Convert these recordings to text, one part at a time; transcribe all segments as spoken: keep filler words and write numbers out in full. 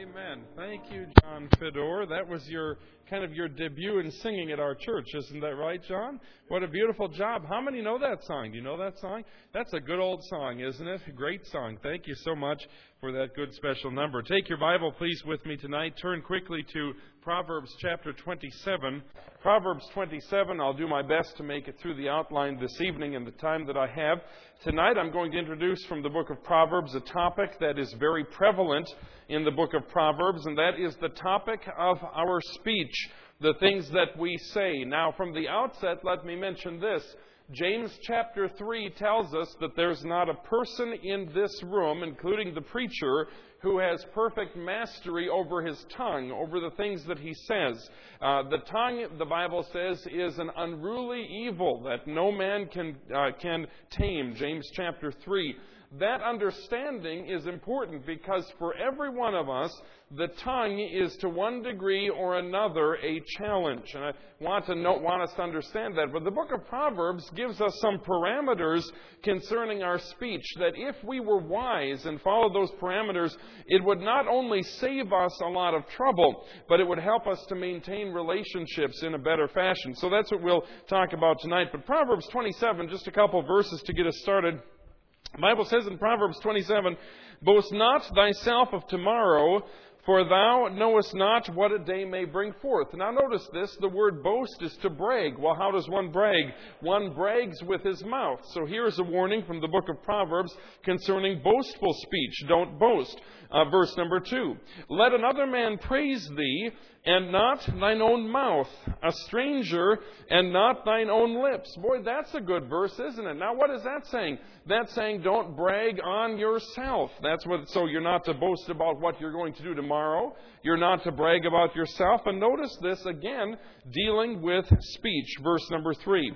Amen. Thank you, John Fedor. That was your kind of your debut in singing at our church, isn't that right, John? What a beautiful job. How many know that song? Do you know that song? That's a good old song, isn't it? A great song. Thank you so much for that good special number. Take your Bible, please, with me tonight. Turn quickly to Proverbs chapter twenty-seven. Proverbs twenty-seven, I'll do my best to make it through the outline this evening in the time that I have. Tonight I'm going to introduce from the book of Proverbs a topic that is very prevalent in the book of Proverbs, and that is the topic of our speech, the things that we say. Now, from the outset, let me mention this. James chapter three tells us that there's not a person in this room, including the preacher, who has perfect mastery over his tongue, over the things that he says. Uh, the tongue, the Bible says, is an unruly evil that no man can uh, can tame. James chapter three. That understanding is important because for every one of us, the tongue is to one degree or another a challenge. And I want to know, want us to understand that. But the book of Proverbs gives us some parameters concerning our speech, that if we were wise and followed those parameters, it would not only save us a lot of trouble, but it would help us to maintain relationships in a better fashion. So that's what we'll talk about tonight. But Proverbs twenty-seven, just a couple verses to get us started. The Bible says in Proverbs twenty-seven, "Boast not thyself of tomorrow, for thou knowest not what a day may bring forth." Now notice this, the word boast is to brag. Well, how does one brag? One brags with his mouth. So here's a warning from the book of Proverbs concerning boastful speech. Don't boast. Uh, verse number two, "Let another man praise thee, and not thine own mouth, a stranger, and not thine own lips." Boy, that's a good verse, isn't it? Now, what is that saying? That's saying don't brag on yourself. That's what. So you're not to boast about what you're going to do tomorrow. You're not to brag about yourself. And notice this again, dealing with speech. Verse number three.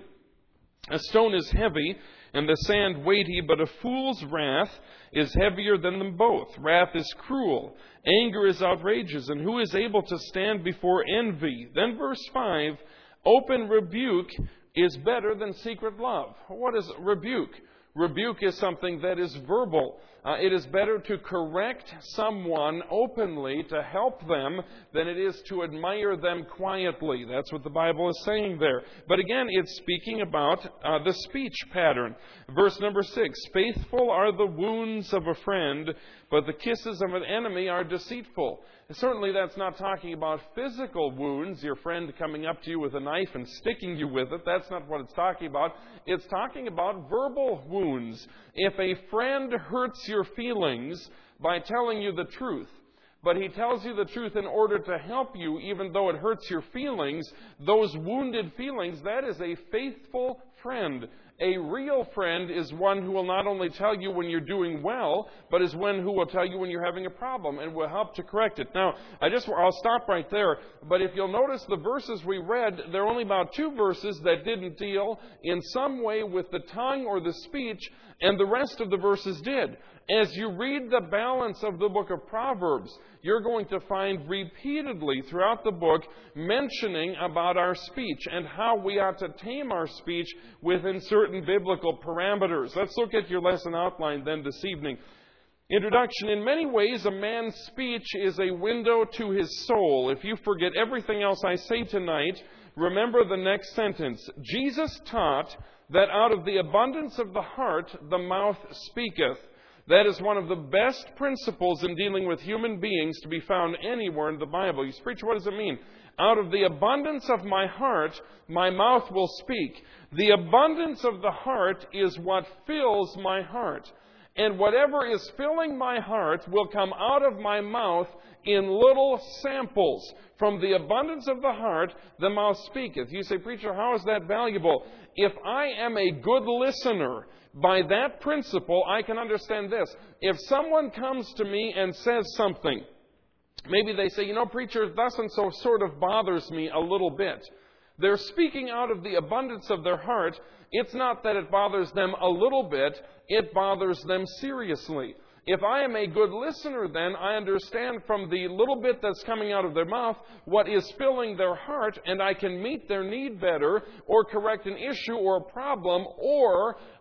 "A stone is heavy, and the sand weighty, but a fool's wrath is heavier than them both. Wrath is cruel, anger is outrageous, and who is able to stand before envy?" Then verse five, "Open rebuke is better than secret love." What is rebuke? Rebuke is something that is verbal. Uh, it is better to correct someone openly to help them than it is to admire them quietly. That's what the Bible is saying there. But again, it's speaking about uh, the speech pattern. Verse number six, "Faithful are the wounds of a friend, but the kisses of an enemy are deceitful." And certainly that's not talking about physical wounds, your friend coming up to you with a knife and sticking you with it. That's not what it's talking about. It's talking about verbal wounds. If a friend hurts your feelings by telling you the truth, but he tells you the truth in order to help you, even though it hurts your feelings, those wounded feelings, that is a faithful friend. A real friend is one who will not only tell you when you're doing well, but is one who will tell you when you're having a problem and will help to correct it. Now, I just, I'll stop right there. But if you'll notice the verses we read, there are only about two verses that didn't deal in some way with the tongue or the speech, and the rest of the verses did. As you read the balance of the book of Proverbs, you're going to find repeatedly throughout the book mentioning about our speech and how we ought to tame our speech within certain biblical parameters. Let's look at your lesson outline then this evening. Introduction. In many ways, a man's speech is a window to his soul. If you forget everything else I say tonight, remember the next sentence. Jesus taught that out of the abundance of the heart, the mouth speaketh. That is one of the best principles in dealing with human beings to be found anywhere in the Bible. You say, "Preacher, what does it mean?" Out of the abundance of my heart, my mouth will speak. The abundance of the heart is what fills my heart. And whatever is filling my heart will come out of my mouth in little samples. From the abundance of the heart, the mouth speaketh. You say, "Preacher, how is that valuable?" If I am a good listener, by that principle, I can understand this. If someone comes to me and says something, maybe they say, "You know, preacher, thus and so sort of bothers me a little bit." They're speaking out of the abundance of their heart. It's not that it bothers them a little bit, it bothers them seriously. If I am a good listener, then I understand from the little bit that's coming out of their mouth what is filling their heart, and I can meet their need better or correct an issue or a problem, or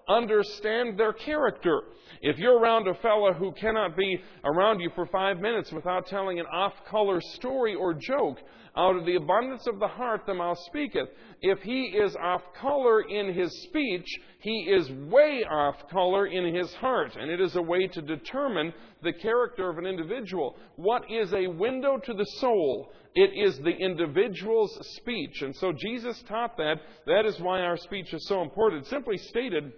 understand their character. If you're around a fellow who cannot be around you for five minutes without telling an off-color story or joke, out of the abundance of the heart the mouth speaketh. If he is off-color in his speech, he is way off-color in his heart. And it is a way to determine the character of an individual. What is a window to the soul? It is the individual's speech. And so Jesus taught that. That is why our speech is so important. Simply stated,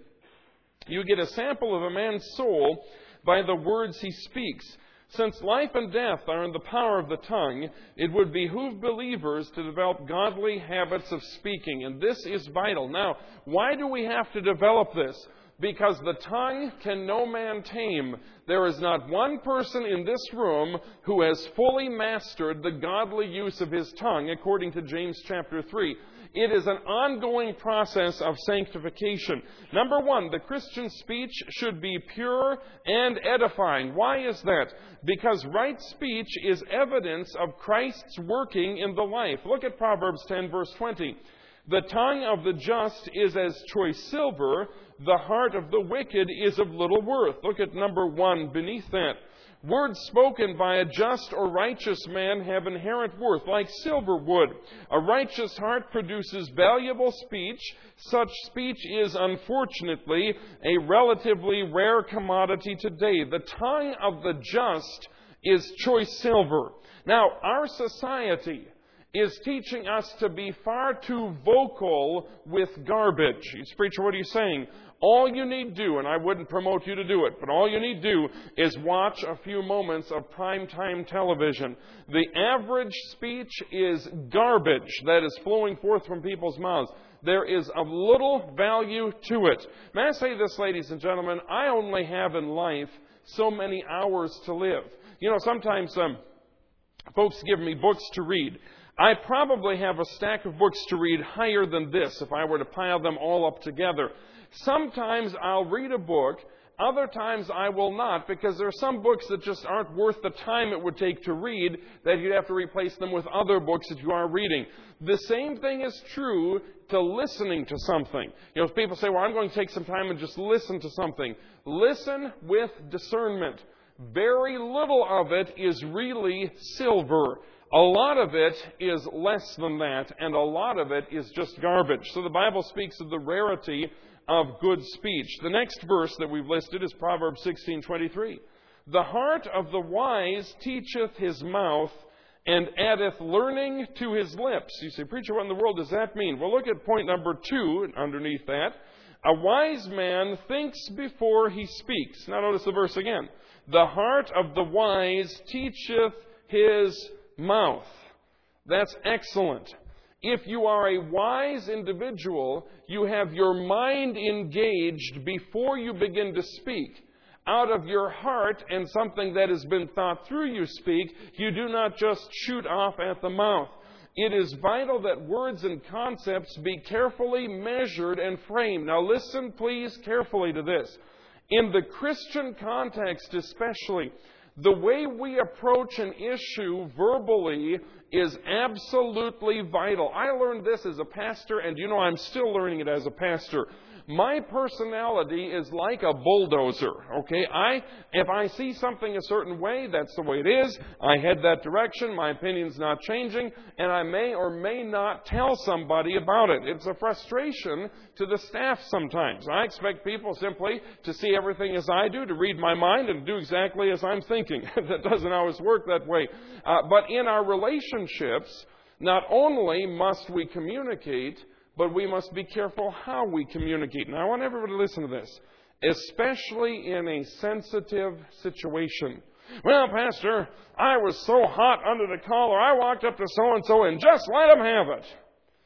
you get a sample of a man's soul by the words he speaks. Since life and death are in the power of the tongue, it would behoove believers to develop godly habits of speaking. And this is vital. Now, why do we have to develop this? Because the tongue can no man tame. There is not one person in this room who has fully mastered the godly use of his tongue, according to James chapter three. It is an ongoing process of sanctification. Number one, the Christian speech should be pure and edifying. Why is that? Because right speech is evidence of Christ's working in the life. Look at Proverbs ten, verse twenty. The tongue of the just is as choice silver. The heart of the wicked is of little worth. Look at number one beneath that. Words spoken by a just or righteous man have inherent worth, like silver would. A righteous heart produces valuable speech. Such speech is, unfortunately, a relatively rare commodity today. The tongue of the just is choice silver. Now, our society is teaching us to be far too vocal with garbage. You say, preacher, what are you saying? All you need do, and I wouldn't promote you to do it, but all you need do is watch a few moments of primetime television. The average speech is garbage that is flowing forth from people's mouths. There is of little value to it. May I say this, ladies and gentlemen? I only have in life so many hours to live. You know, sometimes um, folks give me books to read. I probably have a stack of books to read higher than this if I were to pile them all up together. Sometimes I'll read a book, other times I will not, because there are some books that just aren't worth the time it would take to read, that you'd have to replace them with other books that you are reading. The same thing is true to listening to something. You know, if people say, well, I'm going to take some time and just listen to something. Listen with discernment. Very little of it is really silver. A lot of it is less than that, and a lot of it is just garbage. So the Bible speaks of the rarity of good speech. The next verse that we've listed is Proverbs sixteen twenty-three. The heart of the wise teacheth his mouth, and addeth learning to his lips. You say, preacher, what in the world does that mean? Well, look at point number two underneath that. A wise man thinks before he speaks. Now notice the verse again. The heart of the wise teacheth his mouth. That's excellent. If you are a wise individual, you have your mind engaged before you begin to speak. Out of your heart and something that has been thought through you speak, you do not just shoot off at the mouth. It is vital that words and concepts be carefully measured and framed. Now listen, please, carefully to this. In the Christian context especially, the way we approach an issue verbally is absolutely vital. I learned this as a pastor, and you know I'm still learning it as a pastor. My personality is like a bulldozer, okay? I, if I see something a certain way, that's the way it is. I head that direction. My opinion's not changing, and I may or may not tell somebody about it. It's a frustration to the staff sometimes. I expect people simply to see everything as I do, to read my mind and do exactly as I'm thinking. That doesn't always work that way. Uh, but in our relationships, not only must we communicate, but we must be careful how we communicate. Now, I want everybody to listen to this, especially in a sensitive situation. Well, Pastor, I was so hot under the collar, I walked up to so-and-so and just let him have it.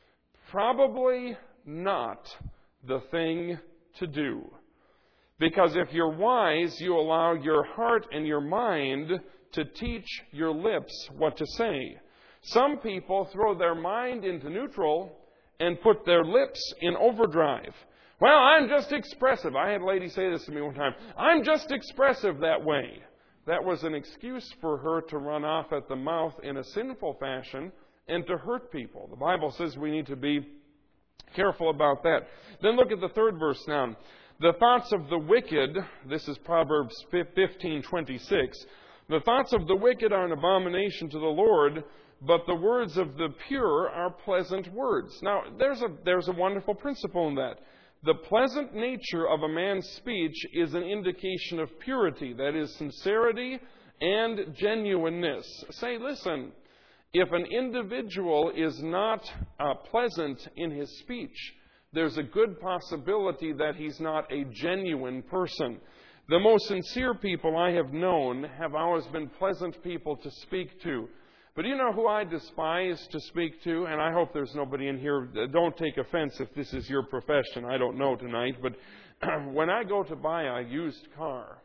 Probably not the thing to do. Because if you're wise, you allow your heart and your mind to teach your lips what to say. Some people throw their mind into neutral and put their lips in overdrive. Well, I'm just expressive. I had a lady say this to me one time. I'm just expressive that way. That was an excuse for her to run off at the mouth in a sinful fashion and to hurt people. The Bible says we need to be careful about that. Then look at the third verse now. The thoughts of the wicked, this is Proverbs fifteen twenty-six, the thoughts of the wicked are an abomination to the Lord, but the words of the pure are pleasant words. Now, there's a, there's a wonderful principle in that. The pleasant nature of a man's speech is an indication of purity, that is, sincerity and genuineness. Say, listen, if an individual is not uh, pleasant in his speech, there's a good possibility that he's not a genuine person. The most sincere people I have known have always been pleasant people to speak to. But do you know who I despise to speak to? And I hope there's nobody in here. Don't take offense if this is your profession. I don't know tonight. But when I go to buy a used car,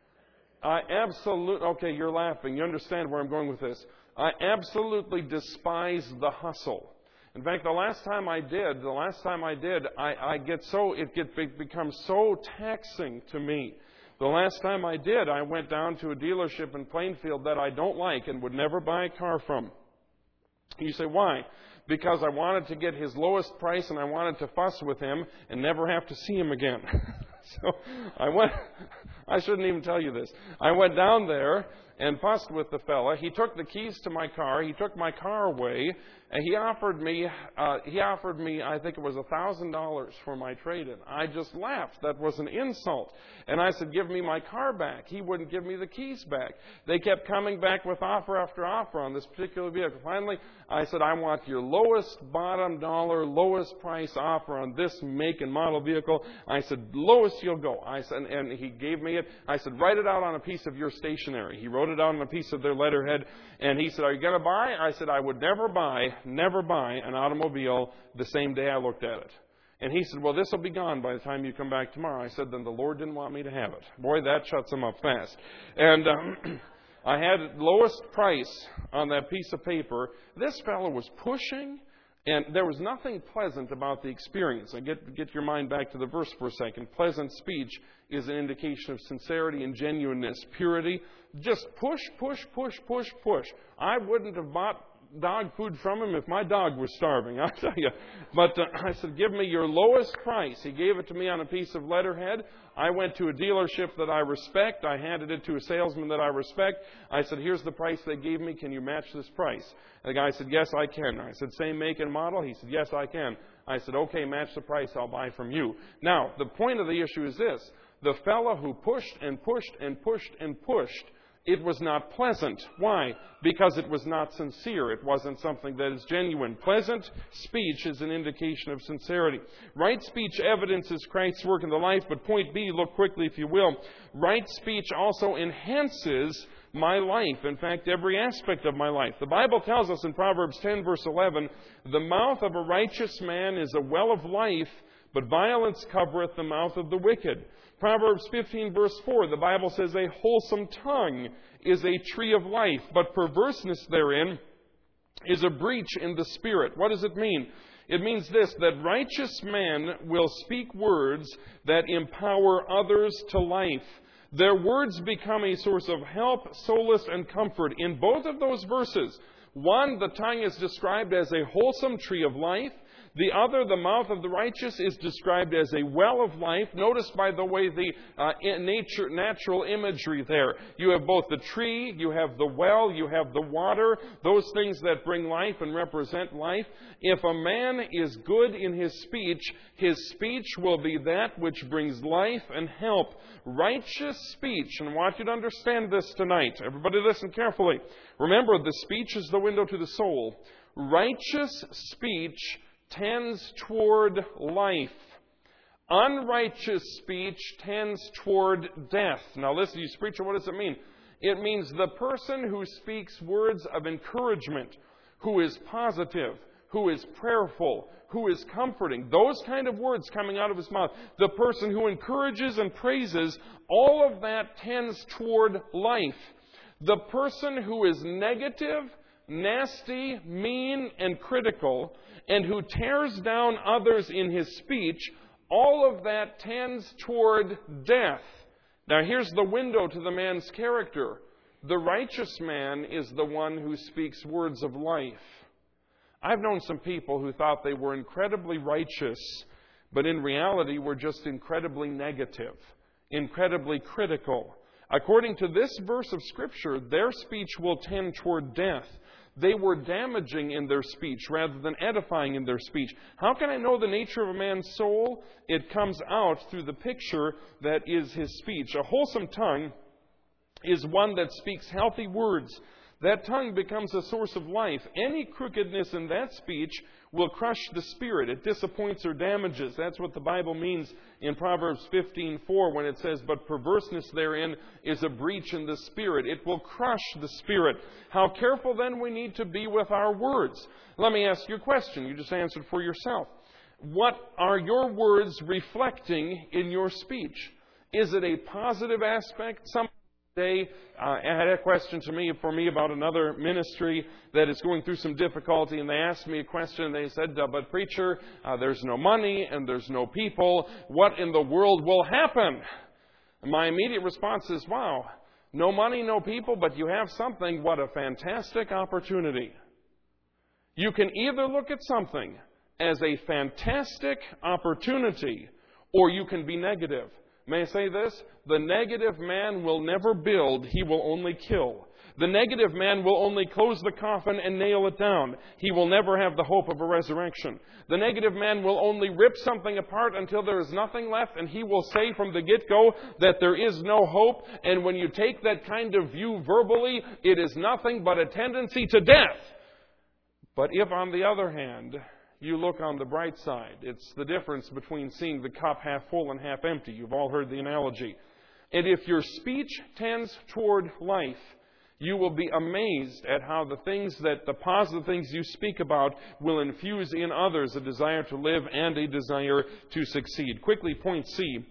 I absolutely, okay, you're laughing. You understand where I'm going with this. I absolutely despise the hustle. In fact, the last time I did, the last time I did, I, I get so, it get, it becomes so taxing to me. The last time I did, I went down to a dealership in Plainfield that I don't like and would never buy a car from. You say, why? Because I wanted to get his lowest price and I wanted to fuss with him and never have to see him again. So I went, I shouldn't even tell you this. I went down there and fussed with the fella. He took the keys to my car. He took my car away. And he offered me, uh, he offered me, I think it was one thousand dollars for my trade-in. I just laughed. That was an insult. And I said, give me my car back. He wouldn't give me the keys back. They kept coming back with offer after offer on this particular vehicle. Finally, I said, I want your lowest bottom dollar, lowest price offer on this make and model vehicle. I said, lowest you'll go. I said, and he gave me it. I said, write it out on a piece of your stationery. He wrote it out on a piece of their letterhead. And he said, are you going to buy? I said, I would never buy, never buy an automobile the same day I looked at it. And he said, well, this will be gone by the time you come back tomorrow. I said, then the Lord didn't want me to have it. Boy, that shuts him up fast. And um, I had lowest price on that piece of paper. This fellow was pushing, and there was nothing pleasant about the experience. I get, get your mind back to the verse for a second. Pleasant speech is an indication of sincerity and genuineness, purity. Just push, push, push, push, push. I wouldn't have bought dog food from him if my dog was starving, I'll tell you. But uh, I said, give me your lowest price. He gave it to me on a piece of letterhead. I went to a dealership that I respect. I handed it to a salesman that I respect. I said, here's the price they gave me. Can you match this price? And the guy said, yes, I can. I said, same make and model? He said, yes, I can. I said, okay, match the price. I'll buy from you. Now, the point of the issue is this. The fellow who pushed and pushed and pushed and pushed, it was not pleasant. Why? Because it was not sincere. It wasn't something that is genuine. Pleasant speech is an indication of sincerity. Right speech evidences Christ's work in the life, but point B, look quickly if you will. Right speech also enhances my life. In fact, every aspect of my life. The Bible tells us in Proverbs ten, verse eleven, the mouth of a righteous man is a well of life, but violence covereth the mouth of the wicked. Proverbs fifteen, verse four, the Bible says, a wholesome tongue is a tree of life, but perverseness therein is a breach in the spirit. What does it mean? It means this, that righteous men will speak words that empower others to life. Their words become a source of help, solace, and comfort. In both of those verses, one, the tongue is described as a wholesome tree of life. The other, the mouth of the righteous, is described as a well of life. Notice, by the way, the uh, nature, natural imagery there. You have both the tree, you have the well, you have the water, those things that bring life and represent life. If a man is good in his speech, his speech will be that which brings life and help. Righteous speech, and I want you to understand this tonight. Everybody listen carefully. Remember, the speech is the window to the soul. Righteous speech tends toward life. Unrighteous speech tends toward death. Now listen, you preacher, what does it mean? It means the person who speaks words of encouragement, who is positive, who is prayerful, who is comforting, those kind of words coming out of his mouth, the person who encourages and praises, all of that tends toward life. The person who is negative, nasty, mean, and critical, and who tears down others in his speech, all of that tends toward death. Now here's the window to the man's character. The righteous man is the one who speaks words of life. I've known some people who thought they were incredibly righteous, but in reality we're just incredibly negative, incredibly critical. According to this verse of Scripture, their speech will tend toward death. They were damaging in their speech rather than edifying in their speech. How can I know the nature of a man's soul? It comes out through the picture that is his speech. A wholesome tongue is one that speaks healthy words. That tongue becomes a source of life. Any crookedness in that speech will crush the spirit. It disappoints or damages. That's what the Bible means in Proverbs fifteen four when it says, "But perverseness therein is a breach in the spirit." It will crush the spirit. How careful then we need to be with our words. Let me ask you a question. You just answered for yourself. What are your words reflecting in your speech? Is it a positive aspect? Some They uh, had a question to me for me about another ministry that is going through some difficulty, and they asked me a question. They said, uh, "But preacher, uh, there's no money and there's no people. What in the world will happen?" And my immediate response is, "Wow, no money, no people, but you have something. What a fantastic opportunity!" You can either look at something as a fantastic opportunity, or you can be negative. May I say this? The negative man will never build, he will only kill. The negative man will only close the coffin and nail it down. He will never have the hope of a resurrection. The negative man will only rip something apart until there is nothing left, and he will say from the get-go that there is no hope. And when you take that kind of view verbally, it is nothing but a tendency to death. But if, on the other hand, you look on the bright side, it's the difference between seeing the cup half full and half empty. You've all heard the analogy. And if your speech tends toward life, you will be amazed at how the things that, the positive things you speak about will infuse in others a desire to live and a desire to succeed. Quickly, point C.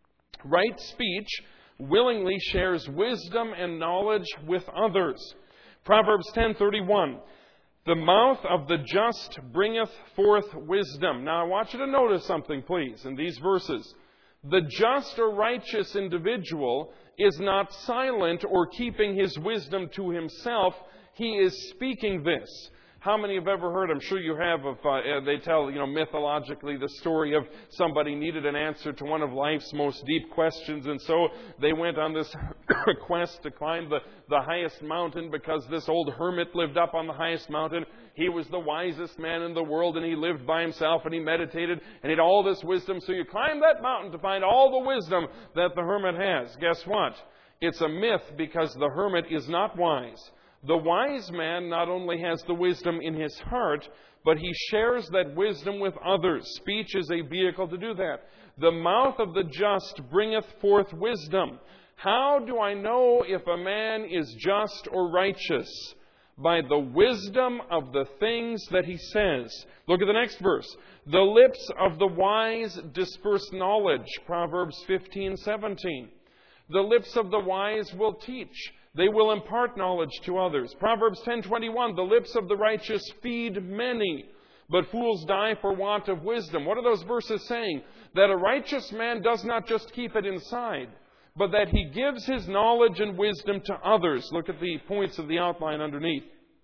Right speech willingly shares wisdom and knowledge with others. Proverbs ten thirty-one. The mouth of the just bringeth forth wisdom. Now I want you to notice something, please, in these verses. The just or righteous individual is not silent or keeping his wisdom to himself. He is speaking this. How many have ever heard, I'm sure you have, of uh, they tell, you know, mythologically the story of somebody needed an answer to one of life's most deep questions, and so they went on this quest to climb the, the highest mountain because this old hermit lived up on the highest mountain. He was the wisest man in the world, and he lived by himself, and he meditated, and he had all this wisdom. So you climb that mountain to find all the wisdom that the hermit has. Guess what? It's a myth because the hermit is not wise. The wise man not only has the wisdom in his heart, but he shares that wisdom with others. Speech is a vehicle to do that. The mouth of the just bringeth forth wisdom. How do I know if a man is just or righteous? By the wisdom of the things that he says. Look at the next verse. The lips of the wise disperse knowledge. Proverbs fifteen seventeen. The lips of the wise will teach. They will impart knowledge to others. Proverbs ten twenty-one, the lips of the righteous feed many, but fools die for want of wisdom. What are those verses saying? That a righteous man does not just keep it inside, but that he gives his knowledge and wisdom to others. Look at the points of the outline underneath.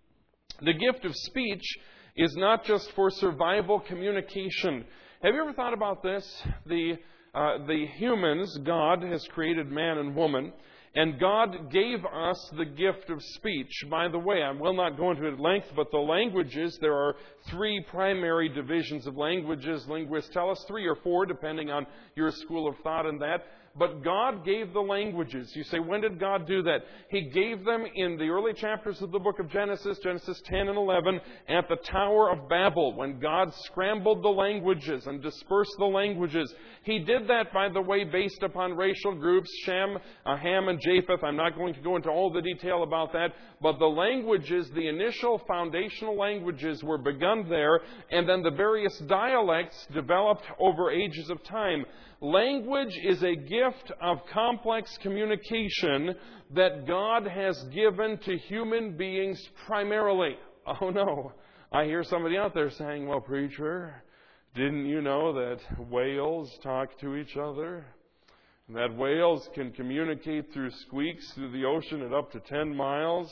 The gift of speech is not just for survival communication. Have you ever thought about this? The, uh, the humans, God has created man and woman, and God gave us the gift of speech. By the way, I will not go into it at length, but the languages, there are three primary divisions of languages. Linguists tell us three or four, depending on your school of thought and that. But God gave the languages. You say, when did God do that? He gave them in the early chapters of the book of Genesis, Genesis ten and eleven, at the Tower of Babel, when God scrambled the languages and dispersed the languages. He did that, by the way, based upon racial groups, Shem, uh, Ham, and Japheth. I'm not going to go into all the detail about that, but the languages, the initial foundational languages were begun there, and then the various dialects developed over ages of time. Language is a gift of complex communication that God has given to human beings primarily. Oh no, I hear somebody out there saying, well, preacher, didn't you know that whales talk to each other? And that whales can communicate through squeaks through the ocean at up to ten miles?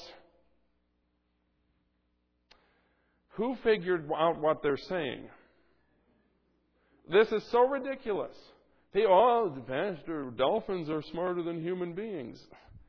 Who figured out what they're saying? This is so ridiculous. Hey, oh, Pastor, dolphins are smarter than human beings.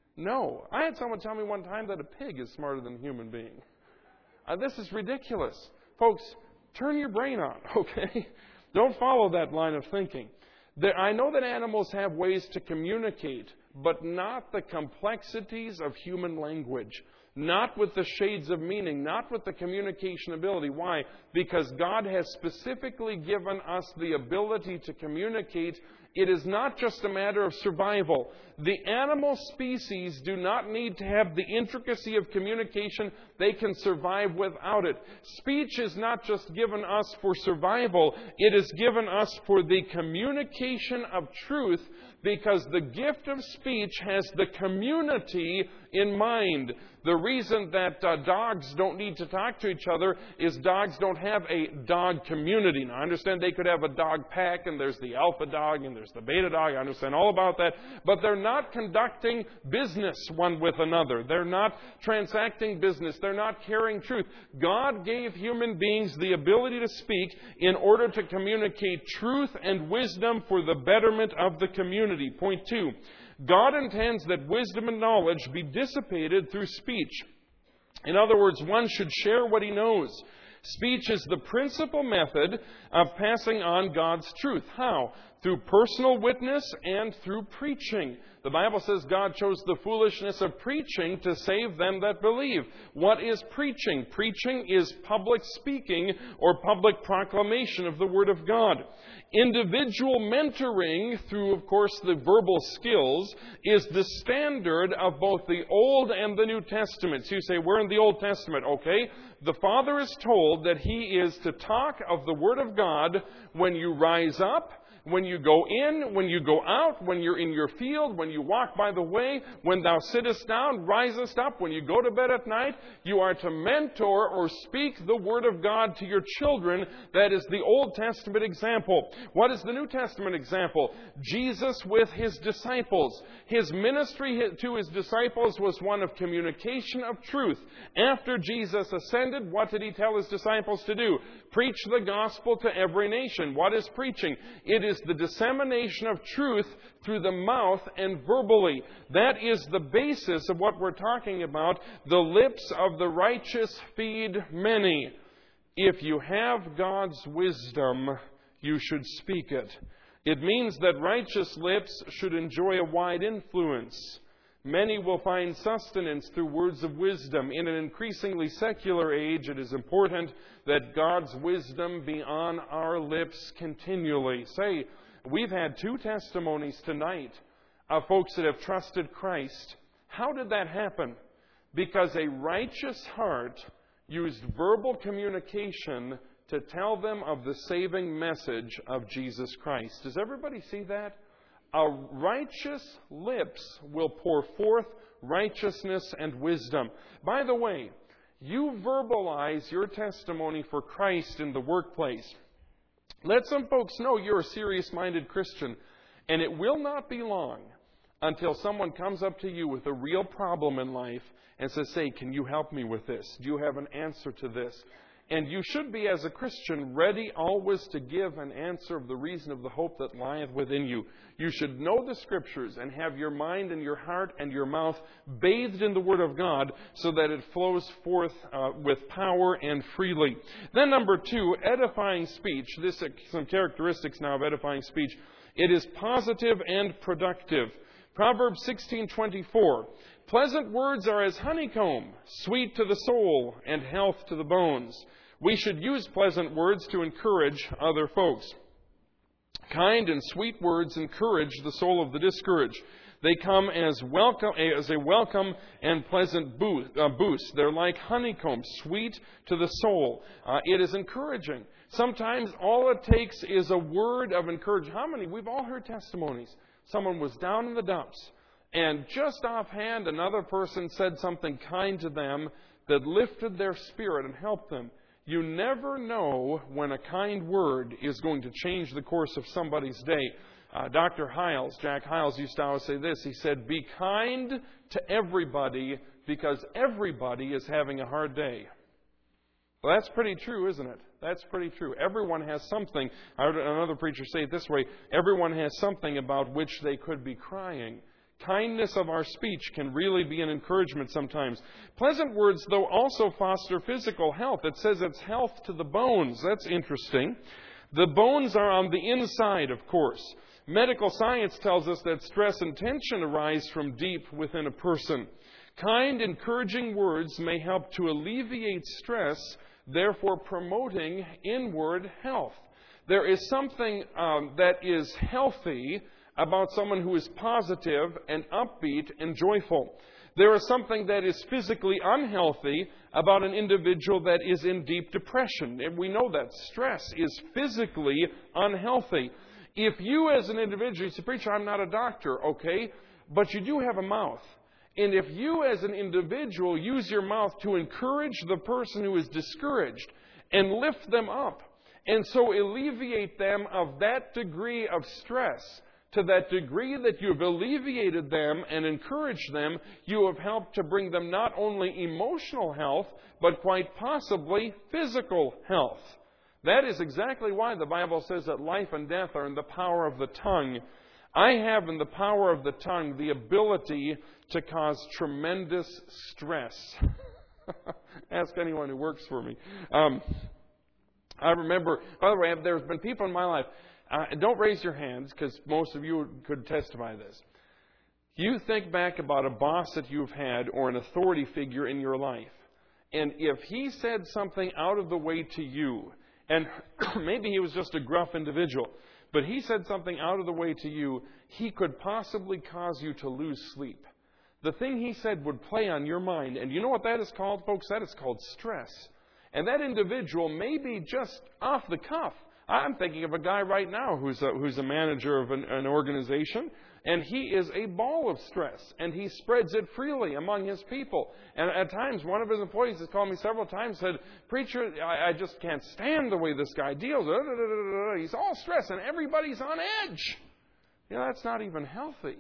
No. I had someone tell me one time that a pig is smarter than a human being. Uh, this is ridiculous. Folks, turn your brain on, okay? Don't follow that line of thinking. There, I know that animals have ways to communicate, but not the complexities of human language. Not with the shades of meaning, not with the communication ability. Why? Because God has specifically given us the ability to communicate. It is not just a matter of survival. The animal species do not need to have the intricacy of communication. They can survive without it. Speech is not just given us for survival. It is given us for the communication of truth, because the gift of speech has the community in mind. The reason that uh, dogs don't need to talk to each other is dogs don't have a dog community. Now, I understand they could have a dog pack, and there's the alpha dog, and there's the beta dog. I understand all about that. But they're not conducting business one with another. They're not transacting business. They're not carrying truth. God gave human beings the ability to speak in order to communicate truth and wisdom for the betterment of the community. Point two. God intends that wisdom and knowledge be dissipated through speech. In other words, one should share what he knows. Speech is the principal method of passing on God's truth. How? Through personal witness and through preaching. The Bible says God chose the foolishness of preaching to save them that believe. What is preaching? Preaching is public speaking or public proclamation of the Word of God. Individual mentoring, through, of course, the verbal skills, is the standard of both the Old and the New Testaments. You say, we're in the Old Testament. Okay. The Father is told that He is to talk of the Word of God when you rise up, when you go in, when you go out, when you're in your field, when you walk by the way, when thou sittest down, risest up, when you go to bed at night. You are to mentor or speak the Word of God to your children. That is the Old Testament example. What is the New Testament example? Jesus with His disciples. His ministry to His disciples was one of communication of truth. After Jesus ascended, what did He tell His disciples to do? Preach the gospel to every nation. What is preaching? It is the dissemination of truth through the mouth and verbally. That is the basis of what we're talking about. The lips of the righteous feed many. If you have God's wisdom, you should speak it. It means that righteous lips should enjoy a wide influence. Many will find sustenance through words of wisdom. In an increasingly secular age, it is important that God's wisdom be on our lips continually. Say, we've had two testimonies tonight of folks that have trusted Christ. How did that happen? Because a righteous heart used verbal communication to tell them of the saving message of Jesus Christ. Does everybody see that? A righteous lips will pour forth righteousness and wisdom. By the way, you verbalize your testimony for Christ in the workplace. Let some folks know you're a serious-minded Christian, and it will not be long until someone comes up to you with a real problem in life and says, say, can you help me with this? Do you have an answer to this? And you should be, as a Christian, ready always to give an answer of the reason of the hope that lieth within you. You should know the Scriptures and have your mind and your heart and your mouth bathed in the Word of God so that it flows forth uh, with power and freely. Then number two, edifying speech. This is some characteristics now of edifying speech. It is positive and productive. Proverbs sixteen twenty-four. Pleasant words are as honeycomb, sweet to the soul and health to the bones. We should use pleasant words to encourage other folks. Kind and sweet words encourage the soul of the discouraged. They come as welcome, as a welcome and pleasant boost. They're like honeycomb, sweet to the soul. Uh, it is encouraging. Sometimes all it takes is a word of encouragement. How many? We've all heard testimonies. Someone was down in the dumps, and just offhand, another person said something kind to them that lifted their spirit and helped them. You never know when a kind word is going to change the course of somebody's day. Uh, Doctor Hiles, Jack Hiles, used to always say this. He said, be kind to everybody because everybody is having a hard day. Well, that's pretty true, isn't it? That's pretty true. Everyone has something. I heard another preacher say it this way: everyone has something about which they could be crying. Kindness of our speech can really be an encouragement sometimes. Pleasant words, though, also foster physical health. It says it's health to the bones. That's interesting. The bones are on the inside, of course. Medical science tells us that stress and tension arise from deep within a person. Kind, encouraging words may help to alleviate stress, therefore promoting inward health. There is something um, that is healthy about someone who is positive and upbeat and joyful. There is something that is physically unhealthy about an individual that is in deep depression. And we know that stress is physically unhealthy. If you as an individual, you say, "Preacher, I'm not a doctor," okay, but you do have a mouth. And if you as an individual use your mouth to encourage the person who is discouraged and lift them up, and so alleviate them of that degree of stress, to that degree that you've alleviated them and encouraged them, you have helped to bring them not only emotional health, but quite possibly physical health. That is exactly why the Bible says that life and death are in the power of the tongue. I have in the power of the tongue the ability to cause tremendous stress. Ask anyone who works for me. Um, I remember, by the way, there's been people in my life, uh, don't raise your hands because most of you could testify to this. You think back about a boss that you've had or an authority figure in your life, and if he said something out of the way to you, and maybe he was just a gruff individual, but he said something out of the way to you, he could possibly cause you to lose sleep. The thing he said would play on your mind. And you know what that is called, folks? That is called stress. And that individual may be just off the cuff. I'm thinking of a guy right now who's a, who's a manager of an, an organization, and he is a ball of stress, and he spreads it freely among his people. And at times, one of his employees has called me several times and said, "Preacher, I, I just can't stand the way this guy deals. He's all stress, and everybody's on edge." You know, that's not even healthy.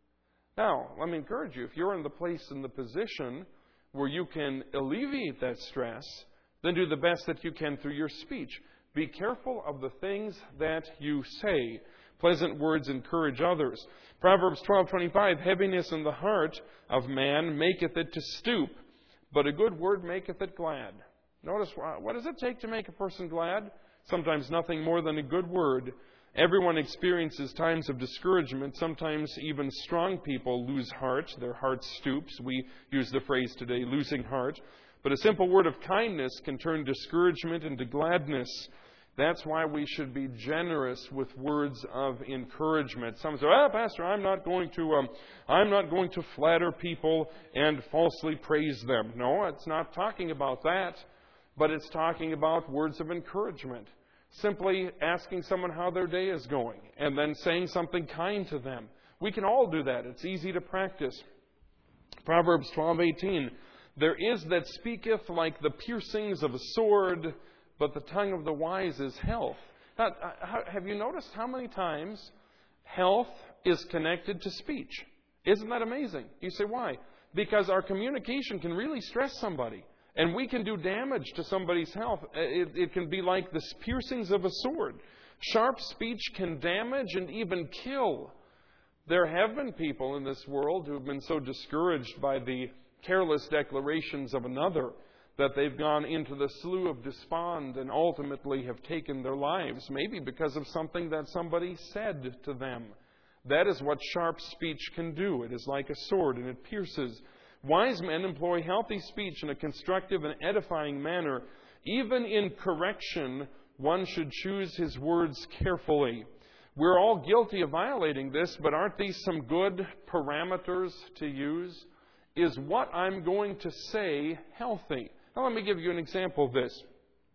Now, let me encourage you, if you're in the place and the position where you can alleviate that stress, then do the best that you can through your speech. Be careful of the things that you say. Pleasant words encourage others. Proverbs twelve twenty-five, heaviness in the heart of man maketh it to stoop, but a good word maketh it glad. Notice, what does it take to make a person glad? Sometimes nothing more than a good word. Everyone experiences times of discouragement. Sometimes even strong people lose heart. Their heart stoops. We use the phrase today, losing heart. But a simple word of kindness can turn discouragement into gladness. That's why we should be generous with words of encouragement. Some say, "Ah, Pastor, I'm not going to, um, I'm not going to flatter people and falsely praise them." No, it's not talking about that, but it's talking about words of encouragement. Simply asking someone how their day is going, and then saying something kind to them. We can all do that. It's easy to practice. Proverbs twelve eighteen. There is that speaketh like the piercings of a sword, but the tongue of the wise is health. Now, have you noticed how many times health is connected to speech? Isn't that amazing? You say, why? Because our communication can really stress somebody. And we can do damage to somebody's health. It, it can be like the piercings of a sword. Sharp speech can damage and even kill. There have been people in this world who have been so discouraged by the careless declarations of another that they've gone into the slough of despond and ultimately have taken their lives, maybe because of something that somebody said to them. That is what sharp speech can do. It is like a sword, and it pierces. Wise men employ healthy speech in a constructive and edifying manner. Even in correction, one should choose his words carefully. We're all guilty of violating this, but aren't these some good parameters to use? Is what I'm going to say healthy? Now, let me give you an example of this.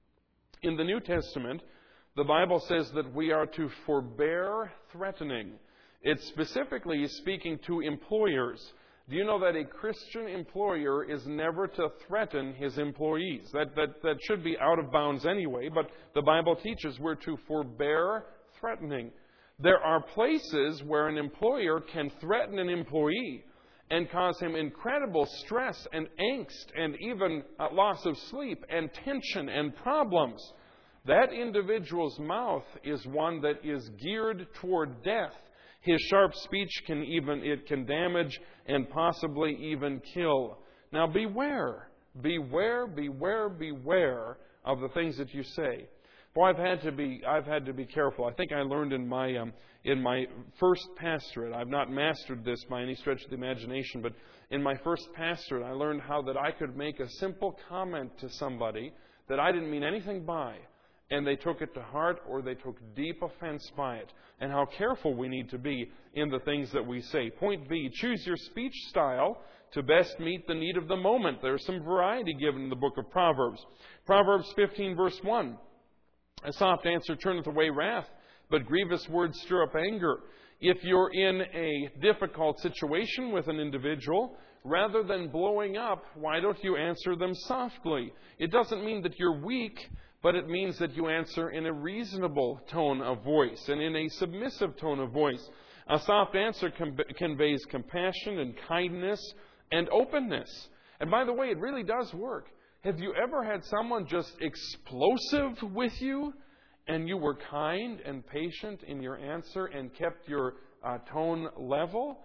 In the New Testament, the Bible says that we are to forbear threatening. It specifically is speaking to employers. Do you know that a Christian employer is never to threaten his employees? That, that, that should be out of bounds anyway, but the Bible teaches we're to forbear threatening. There are places where an employer can threaten an employee, and cause him incredible stress and angst and even uh, loss of sleep and tension and problems. That individual's mouth is one that is geared toward death. His sharp speech can even, it can damage and possibly even kill. Now beware, beware, beware, beware of the things that you say. Boy, I've had to be, I've had to be careful. I think I learned in my, um, in my first pastorate, I've not mastered this by any stretch of the imagination, but in my first pastorate, I learned how that I could make a simple comment to somebody that I didn't mean anything by, and they took it to heart or they took deep offense by it, and how careful we need to be in the things that we say. Point B, choose your speech style to best meet the need of the moment. There's some variety given in the book of Proverbs. Proverbs fifteen, verse one. A soft answer turneth away wrath, but grievous words stir up anger. If you're in a difficult situation with an individual, rather than blowing up, why don't you answer them softly? It doesn't mean that you're weak, but it means that you answer in a reasonable tone of voice and in a submissive tone of voice. A soft answer com- conveys compassion and kindness and openness. And by the way, it really does work. Have you ever had someone just explosive with you, and you were kind and patient in your answer and kept your uh, tone level?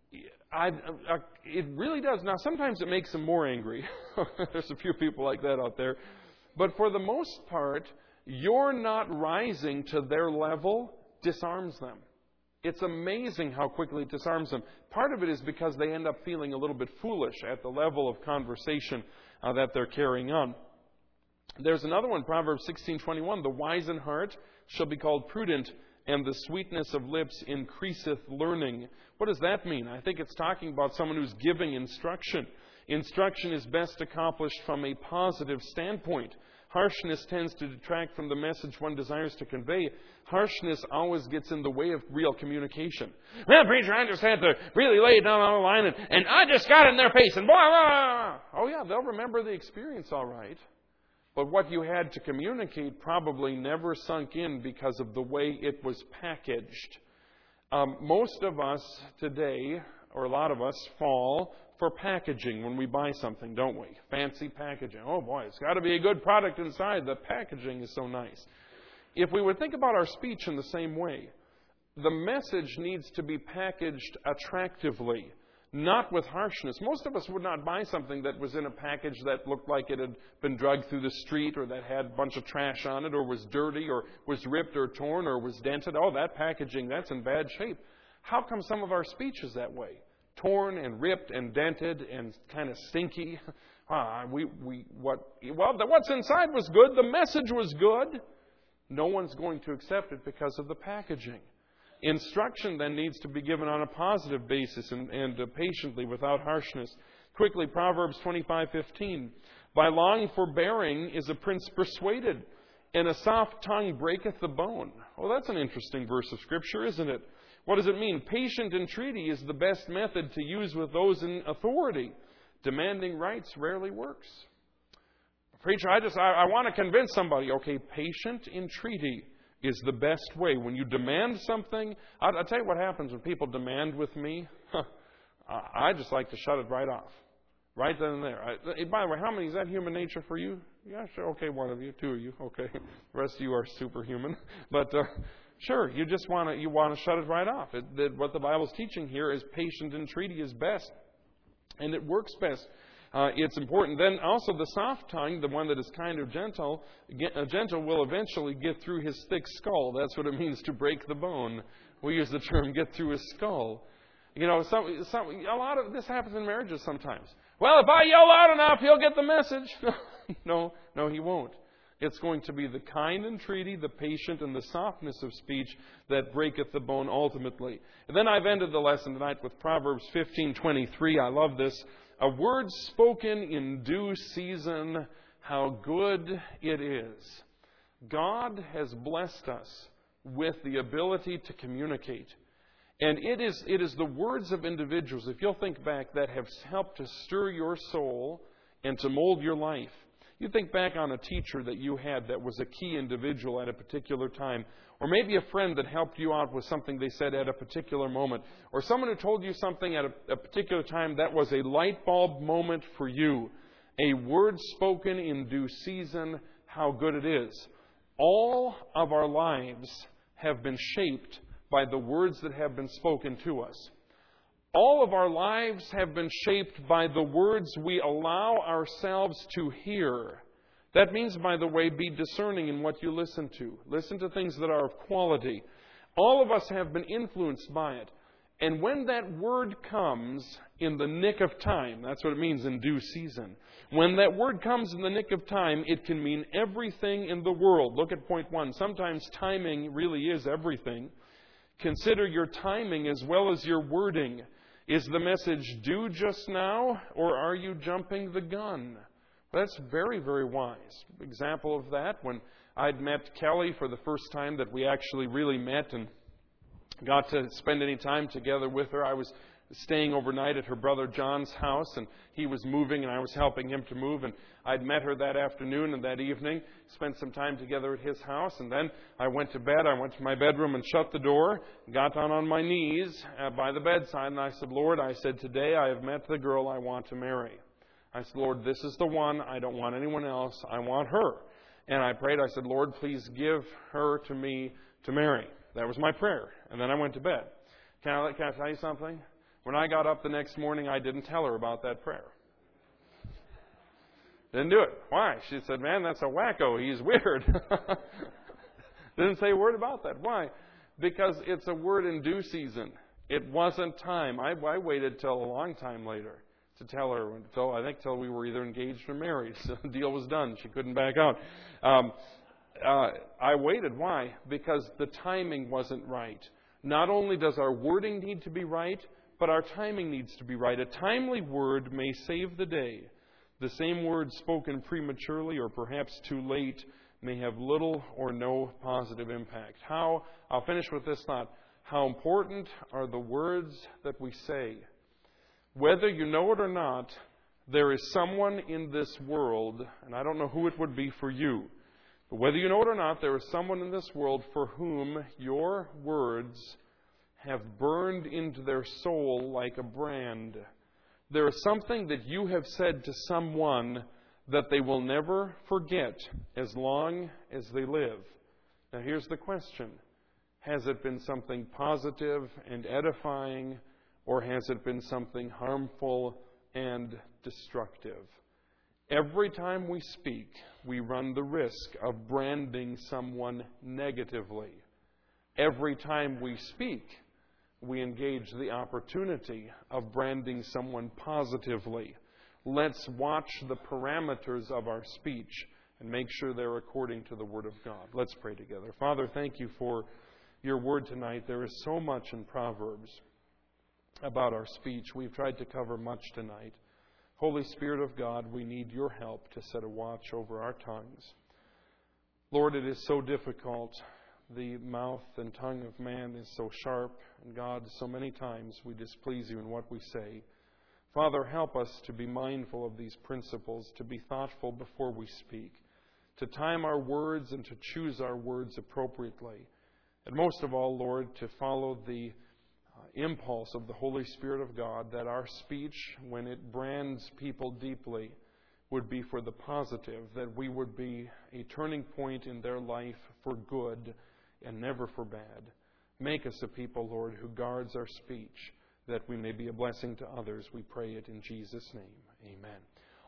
I, uh, it really does. Now, sometimes it makes them more angry. There's a few people like that out there. But for the most part, your not rising to their level disarms them. It's amazing how quickly it disarms them. Part of it is because they end up feeling a little bit foolish at the level of conversation uh, that they're carrying on. There's another one, Proverbs sixteen twenty-one. The wise in heart shall be called prudent, and the sweetness of lips increaseth learning. What does that mean? I think it's talking about someone who's giving instruction. Instruction is best accomplished from a positive standpoint. Harshness tends to detract from the message one desires to convey. Harshness always gets in the way of real communication. Well, preacher, I just had to really lay it down on the line, and, and I just got in their face, and blah, blah, blah. Oh, yeah, they'll remember the experience all right. But what you had to communicate probably never sunk in because of the way it was packaged. Um, most of us today, or a lot of us, fall for packaging when we buy something, don't we? Fancy packaging. Oh boy, it's got to be a good product inside. The packaging is so nice. If we would think about our speech in the same way, the message needs to be packaged attractively, not with harshness. Most of us would not buy something that was in a package that looked like it had been dragged through the street, or that had a bunch of trash on it, or was dirty, or was ripped or torn, or was dented. Oh, that packaging, that's in bad shape. How come some of our speech is that way? Torn and ripped and dented and kind of stinky. Ah, we, we, what, well, the, what's inside was good. The message was good. No one's going to accept it because of the packaging. Instruction then needs to be given on a positive basis and, and uh, patiently, without harshness. Quickly, Proverbs twenty-five fifteen. By long forbearing is a prince persuaded, and a soft tongue breaketh the bone. Well, that's an interesting verse of Scripture, isn't it? What does it mean? Patient entreaty is the best method to use with those in authority. Demanding rights rarely works. Preacher, I just I, I want to convince somebody. Okay, patient entreaty is the best way. When you demand something, I'll, I'll tell you what happens when people demand with me. Huh, I just like to shut it right off. Right then and there. I, by the way, how many, is that human nature for you? Yeah, sure. Okay, one of you, two of you. Okay. The rest of you are superhuman. But... Uh, Sure, you just want to you want to shut it right off. It, that what the Bible's teaching here is patient entreaty is best, and it works best. Uh, it's important. Then also the soft tongue, the one that is kind of gentle, get, uh, gentle will eventually get through his thick skull. That's what it means to break the bone. We use the term "get through his skull." You know, some, some a lot of this happens in marriages sometimes. Well, if I yell loud enough, he'll get the message. no, no, he won't. It's going to be the kind entreaty, the patient, and the softness of speech that breaketh the bone ultimately. And then I've ended the lesson tonight with Proverbs fifteen twenty-three. I love this. A word spoken in due season, how good it is. God has blessed us with the ability to communicate. And it is, it is the words of individuals, if you'll think back, that have helped to stir your soul and to mold your life. You think back on a teacher that you had that was a key individual at a particular time, or maybe a friend that helped you out with something they said at a particular moment, or someone who told you something at a, a particular time that was a light bulb moment for you, a word spoken in due season, how good it is. All of our lives have been shaped by the words that have been spoken to us. All of our lives have been shaped by the words we allow ourselves to hear. That means, by the way, be discerning in what you listen to. Listen to things that are of quality. All of us have been influenced by it. And when that word comes in the nick of time, that's what it means, in due season. When that word comes in the nick of time, it can mean everything in the world. Look at point one. Sometimes timing really is everything. Consider your timing as well as your wording. Is the message due just now, or are you jumping the gun? That's very, very wise. Example of that, when I'd met Kelly for the first time that we actually really met and got to spend any time together with her. I was staying overnight at her brother John's house, and he was moving, and I was helping him to move. And I'd met her that afternoon and that evening, spent some time together at his house, and then I went to bed. I went to my bedroom and shut the door, got down on my knees uh, by the bedside, and I said, Lord, I said, today I have met the girl I want to marry. I said, Lord, this is the one. I don't want anyone else. I want her. And I prayed. I said, Lord, please give her to me to marry. That was my prayer. And then I went to bed. Can I, can I tell you something? When I got up the next morning, I didn't tell her about that prayer. Didn't do it. Why? She said, man, that's a wacko. He's weird. Didn't say a word about that. Why? Because it's a word in due season. It wasn't time. I, I waited till a long time later to tell her. Until, I think till we were either engaged or married. So the deal was done. She couldn't back out. Um, uh, I waited. Why? Because the timing wasn't right. Not only does our wording need to be right, but our timing needs to be right. A timely word may save the day. The same word spoken prematurely or perhaps too late may have little or no positive impact. How? I'll finish with this thought. How important are the words that we say? Whether you know it or not, there is someone in this world, and I don't know who it would be for you, but whether you know it or not, there is someone in this world for whom your words have burned into their soul like a brand. There is something that you have said to someone that they will never forget as long as they live. Now here's the question. Has it been something positive and edifying, or has it been something harmful and destructive? Every time we speak, we run the risk of branding someone negatively. Every time we speak, we engage the opportunity of branding someone positively. Let's watch the parameters of our speech and make sure they're according to the Word of God. Let's pray together. Father, thank you for your Word tonight. There is so much in Proverbs about our speech. We've tried to cover much tonight. Holy Spirit of God, we need your help to set a watch over our tongues. Lord, it is so difficult. The mouth and tongue of man is so sharp, and God, so many times we displease you in what we say. Father, help us to be mindful of these principles, to be thoughtful before we speak, to time our words and to choose our words appropriately. And most of all, Lord, to follow the uh, impulse of the Holy Spirit of God, that our speech, when it brands people deeply, would be for the positive, that we would be a turning point in their life for good and never for bad. Make us a people, Lord, who guards our speech, that we may be a blessing to others. We pray it in Jesus' name. Amen.